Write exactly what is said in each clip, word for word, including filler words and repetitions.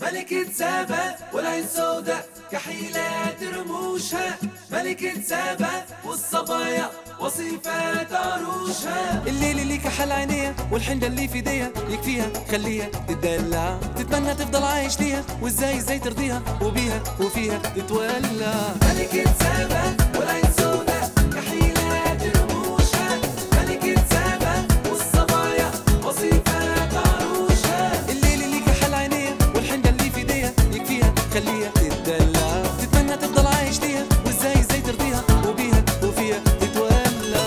ملكة سابا والعين سودا كحيلات رموشها، ملكة سابا والصبايا وصيفات عروشها. الليل اللي كحل عينيها والحنة اللي في ايديها يكفيها خليها تدلع، تتمنى تفضل عايش ليها وازاي ازاي ترضيها وبيها وفيها تتولع. ملكة سابا والعين سودا كحيلات رموشها، ملكة سابا والصبايا وصيفات عروشها. الليل اللي كحل عينيها والحنة اللي في ايديها يكفيها خليها تدلع، تتمنى تفضل عايش ليها وازاي ازاي ترضيها وبيها وفيها تتولع.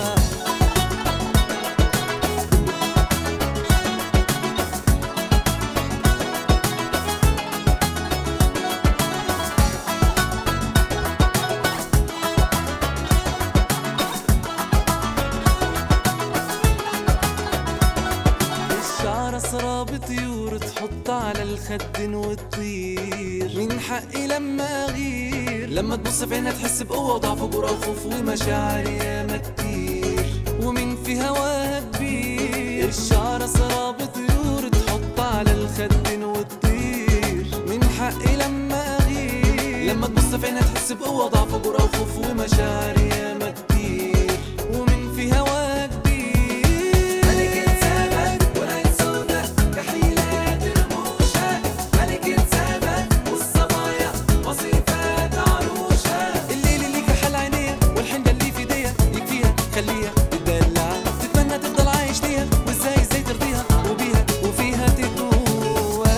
سراب طيور تحط على الخد وتطير، من حقي لما اغير لما تبص في عينها تحس بقوة وضعف وجرأة وخوف ومشاعر ياما كتير، ومن في هواها كبير. الشعر سراب طيور تحط على الخد وتطير، من حقي لما اغير لما تبص في عينها تحس بقوة وضعف وجرأة وخوف ومشاعر ياما كتير، ومن في هواها كبير. خليها تدلع، تتمنى تفضل عايش ليها وازاي ازاي ترضيها وبيها وفيها تتولع.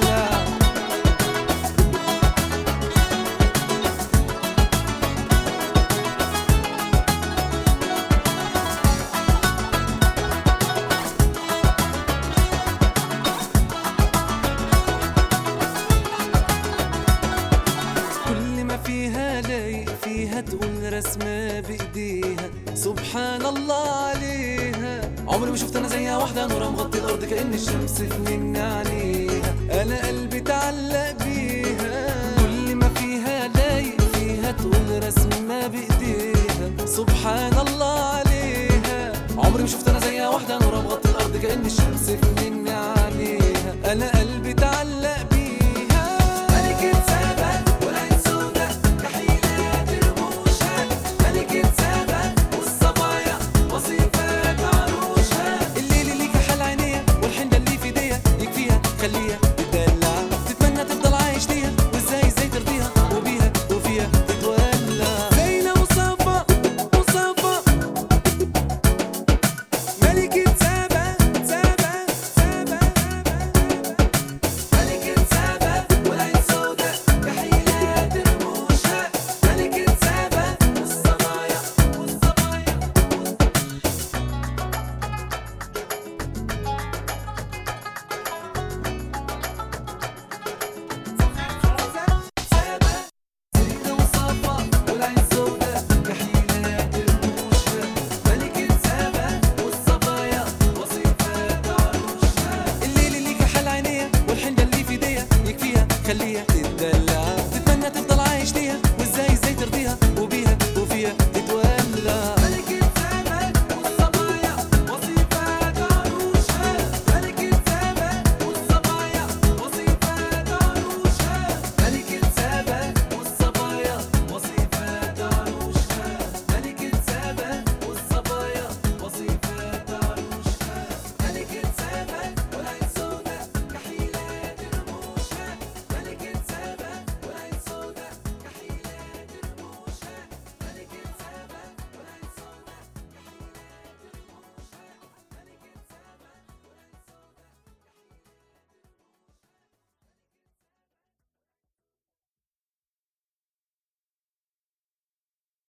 كل ما فيها لايق فيها تقول رسمة بايديها سبحان الله عليها. عمري ما شفت انا زيها واحدة نورها مغطي الارض كأن الشمس فنن عليها، انا قلبي تعلق بيها. كل ما فيها لايق فيها تقول رسمة بايديها سبحان الله عليها. عمري ما شفت انا زيها واحدة نورها مغطي الارض كأن الشمس فنن عليها، انا قلبي تعلق بيها. ملكة سابا والعين سودا كحيلات رموشها، ملكة سابا والصبايا وصيفات عروشها. الليل اللي كحل عينيها والحنة اللي في ايديها يكفيها خليها تدلع، تتمنى تفضل عايش ليها وازاي ازاي ترضيها وبيها وفيها تتولع. زينة وصفا وصفا ملكة سابا سابا سابا ملكة سابا والعين سودا كحيلات رموشها، ملكة سابا والصبايا والصبايا سابا. زينة وصفا والعين سودا كحيلات رموشها، ملكة سابا والصبايا وصيفات عروشها. الليل اللي كحل عينيها والحنة اللي في ايديها يكفيها خليها تدلع،